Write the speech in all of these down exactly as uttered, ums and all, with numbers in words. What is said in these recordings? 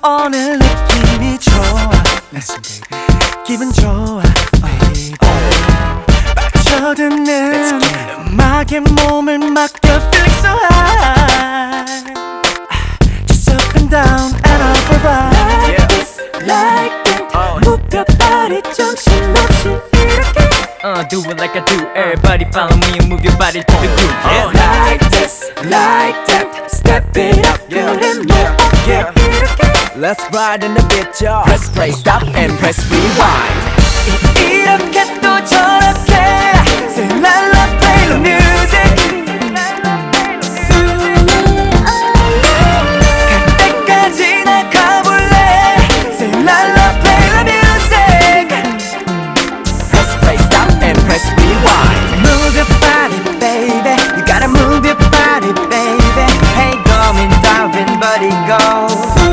오늘 느낌이 좋아. 기분 좋아 baby. 빠져드는 음악에 몸을 맡겨 feeling so high. Just up and down and up and right. Like this, like that. Move your body 정신없이 이렇게. Uh, do it like I do. Everybody follow me and move your body to the groove. Yeah. Like this, like that. Step it up, 그래 뭐 어때 이렇게. Let's ride in the beat, yo. Press play, stop and press rewind. 이렇게 또 저렇게 Say la la play the music. 갈 때까지 날 가볼래. Say la la play the music. Press play, stop and press rewind. Move your body baby. You gotta move your body baby. Hey going down body go.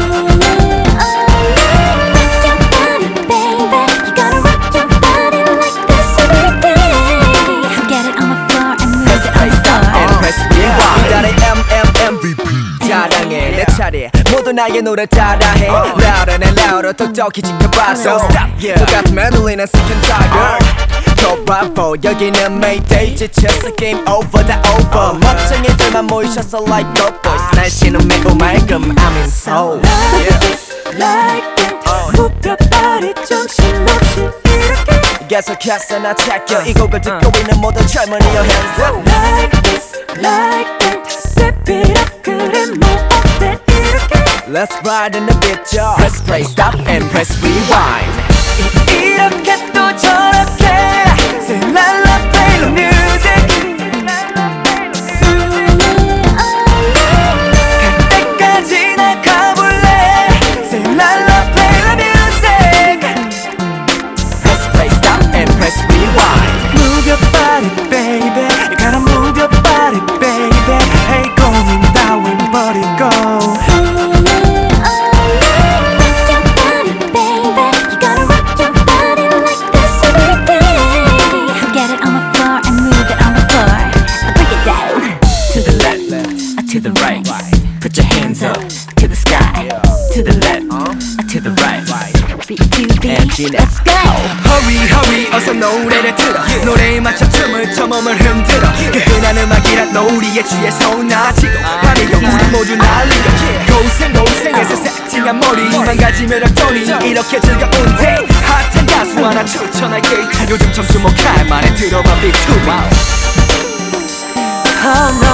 자랑해 내 차례 모두 나의 노래 따라해 Louder and louder 톡톡히 지켜봐 So stop yeah. 똑같은 멜로디는 sick and tired 더 bravo 여기는 Mayday 지쳤어 game over 다 over 멋쟁이들만 모이셨어 like the boys 날씨는 매우 맑음 I'm in soul Like this, like that. Move your body 정신없이 이렇게. 계속해서 나 챙겨 이 곡을 듣고 있는 모든 젊은이여 hands up Like this, like that. Step it up 그래 뭐 어때 이렇게. Let's ride in the beat, yo. Press play, stop and press rewind. 이렇게 또 저렇게 Say la la play the music. 갈 때까지 날 가볼래. Say la la play the music. Press play, stop and press rewind. Move your body baby. You gotta move your body baby. Hey going down when body go. To the right, put your hands up to the sky. To the left, to the right. And Let's go. Hurry, hurry, 어서 노래를 들어. 노래에 맞춰 춤을 춰 몸을 흔들어. 그 흔한 음악이란 놀이에 취해서 나치고 밤이고 우리 모두 날리고 고생 고생해서 세팅한 머리 망가진 매력톤이 이렇게 즐거운데 핫한 가수 하나 추천할게. 요즘 참 주목할 만해 들어봐 비투비. Oh no.